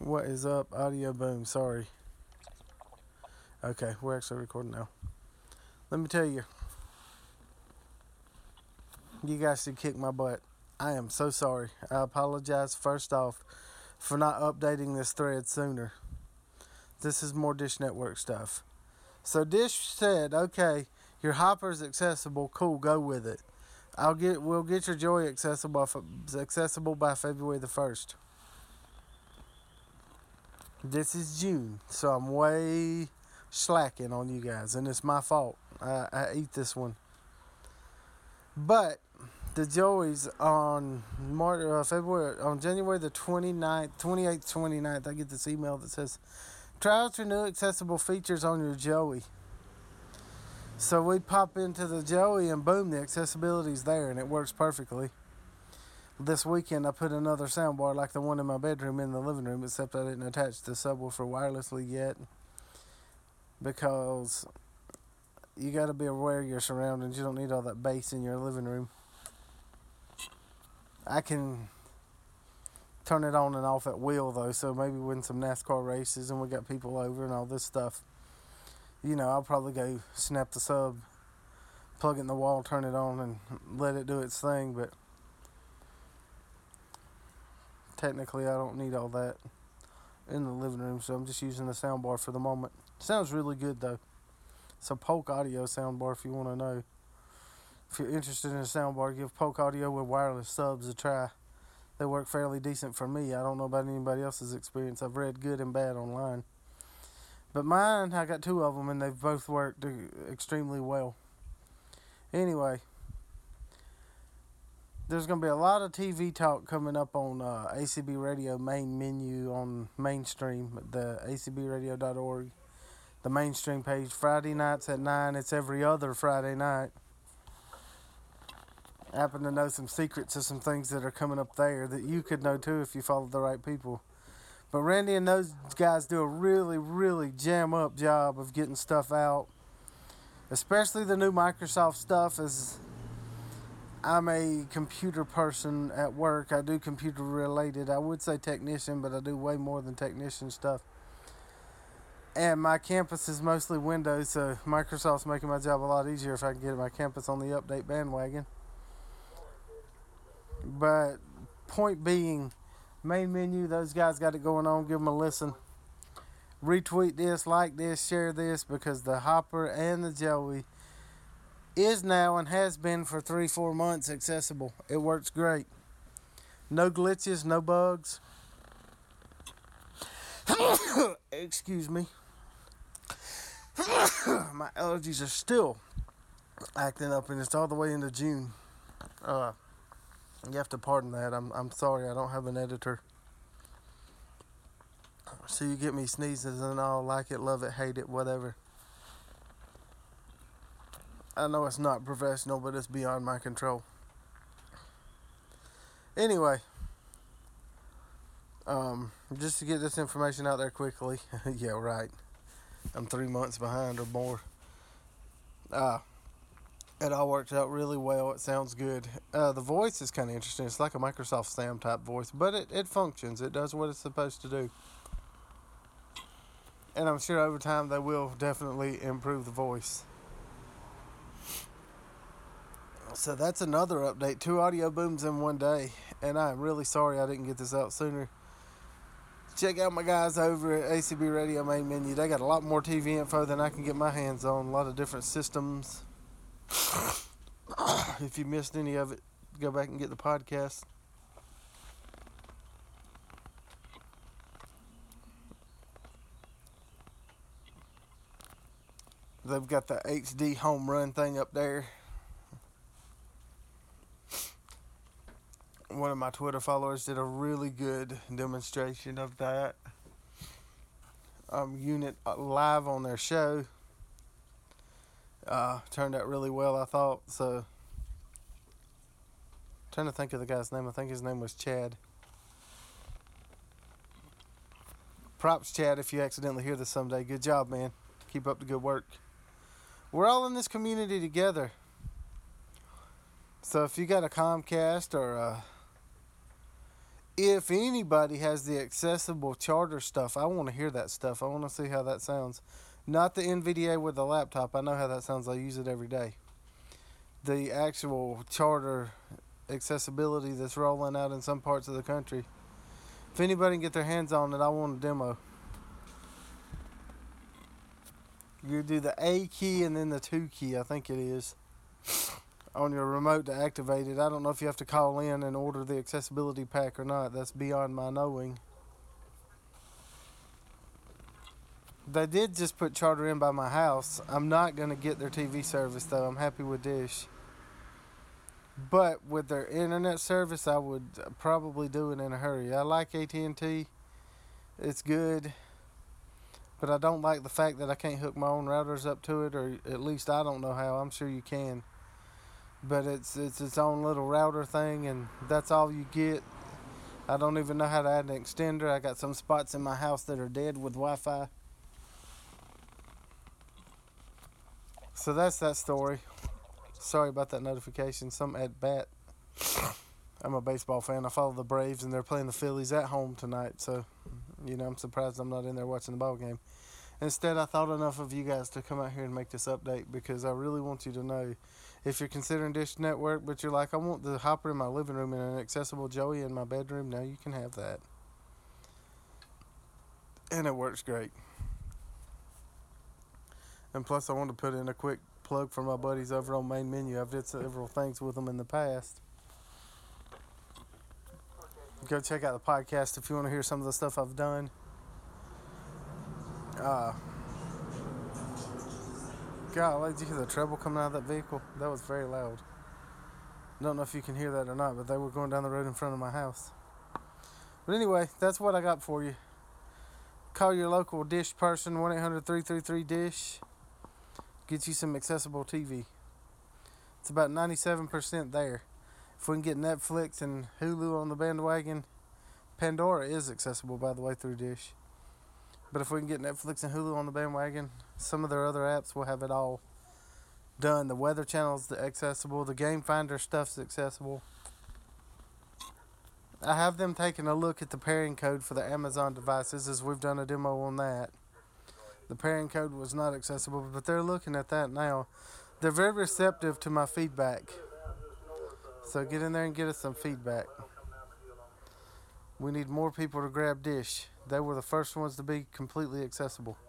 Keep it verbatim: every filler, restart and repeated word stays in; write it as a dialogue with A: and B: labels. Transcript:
A: What is up? Audio boom. Sorry. Okay, we're actually recording now. Let me tell you, you guys should kick my butt. I am so sorry. I apologize first off for not updating this thread sooner. This is more Dish Network stuff. So Dish said, okay, your hopper's accessible. Cool, go with it. I'll get. We'll get your Joey accessible accessible by February the first. This is June, so I'm way slacking on you guys, and it's my fault. I, I eat this one. But the Joeys on March, uh, February, on January the twenty-ninth, twenty-eighth, twenty-ninth, I get this email that says, try out your new accessible features on your Joey. So we pop into the Joey and boom, the accessibility's there and it works perfectly. This weekend I put another soundbar like the one in my bedroom in the living room, except I didn't attach the subwoofer wirelessly yet because you got to be aware of your surroundings. You don't need all that bass in your living room. I can turn it on and off at will though, so maybe when some NASCAR races and we got people over and all this stuff, you know, I'll probably go snap the sub, plug it in the wall, turn it on and let it do its thing, but technically I don't need all that in the living room, so I'm just using the soundbar for the moment. Sounds really good though. It's a Polk Audio soundbar if you want to know. If you're interested in a soundbar, give Polk Audio with wireless subs a try. They work fairly decent for me. I don't know about anybody else's experience. I've read good and bad online. But mine, I got two of them and they've both worked extremely well. Anyway, there's going to be a lot of T V talk coming up on uh, A C B Radio main menu on mainstream, the A C B radio dot org, the mainstream page. Friday nights at nine. It's every other Friday night. I happen to know some secrets of some things that are coming up there that you could know too if you follow the right people. But Randy and those guys do a really, really jam up job of getting stuff out. Especially the new Microsoft stuff. As I'm a computer person at work. I do computer related. I would say technician, but I do way more than technician stuff. And my campus is mostly Windows, so Microsoft's making my job a lot easier if I can get my campus on the update bandwagon. But point being, main menu, those guys got it going on. Give them a listen. Retweet this, like this, share this, because the Hopper and the Joey is now and has been for three, four months accessible. It works great. No glitches, no bugs. Excuse me. My allergies are still acting up, and it's all the way into June. Uh, you have to pardon that. I'm I'm sorry. I don't have an editor. So you get me sneezes and all, like it, love it, hate it, whatever. I know it's not professional, but it's beyond my control. Anyway, um, just to get this information out there quickly. Yeah, right. I'm three months behind or more. Uh, it all works out really well. It sounds good. Uh, the voice is kind of interesting. It's like a Microsoft Sam type voice, but it, it functions. It does what it's supposed to do. And I'm sure over time they will definitely improve the voice. So that's another update. Two audio booms in one day. And I'm really sorry I didn't get this out sooner. Check out my guys over at A C B Radio main menu. They got a lot more T V info than I can get my hands on. A lot of different systems. If you missed any of it, go back and get the podcast. They've got the H D home run thing up there. One of my Twitter followers did a really good demonstration of that um, unit live on their show. Uh, turned out really well, I thought. So, trying to think of the guy's name. I think his name was Chad. Props, Chad, if you accidentally hear this someday. Good job, man. Keep up the good work. We're all in this community together. So if you got a Comcast or a If anybody has the accessible Charter stuff, I want to hear that stuff. I want to see how that sounds. Not the N V D A with the laptop. I know how that sounds. I use it every day. The actual Charter accessibility that's rolling out in some parts of the country. If anybody can get their hands on it, I want a demo. You do the A key and then the two key, I think it is, on your remote to activate it. I don't know if you have to call in and order the accessibility pack or not. That's beyond my knowing. They did just put Charter in by my house. I'm not going to get their T V service, though. I'm happy with Dish. But with their internet service, I would probably do it in a hurry. I like A T and T. It's good. But I don't like the fact that I can't hook my own routers up to it, or at least I don't know how. I'm sure you can. But it's it's its own little router thing, and that's all you get. I don't even know how to add an extender. I got some spots in my house that are dead with Wi-Fi. So that's that story. Sorry about that notification. Some at bat. I'm a baseball fan. I follow the Braves, and they're playing the Phillies at home tonight. So, you know, I'm surprised I'm not in there watching the ball game. Instead, I thought enough of you guys to come out here and make this update, because I really want you to know, if you're considering Dish Network, but you're like, I want the Hopper in my living room and an accessible Joey in my bedroom, now you can have that. And it works great. And plus, I want to put in a quick plug for my buddies over on Main Menu. I've did several things with them in the past. Go check out the podcast if you want to hear some of the stuff I've done. Uh, God, did you hear the treble coming out of that vehicle? That was very loud. Don't know if you can hear that or not, but they were going down the road in front of my house. But anyway, that's what I got for you. Call your local Dish person, one eight hundred three three three DISH. Get you some accessible T V. It's about ninety-seven percent there. If we can get Netflix and Hulu on the bandwagon, Pandora is accessible, by the way, through Dish. But if we can get Netflix and Hulu on the bandwagon, some of their other apps will have it all done. The Weather Channel's accessible. The Game Finder stuff's accessible. I have them taking a look at the pairing code for the Amazon devices, as we've done a demo on that. The pairing code was not accessible, but they're looking at that now. They're very receptive to my feedback. So get in there and get us some feedback. We need more people to grab Dish. They were the first ones to be completely accessible.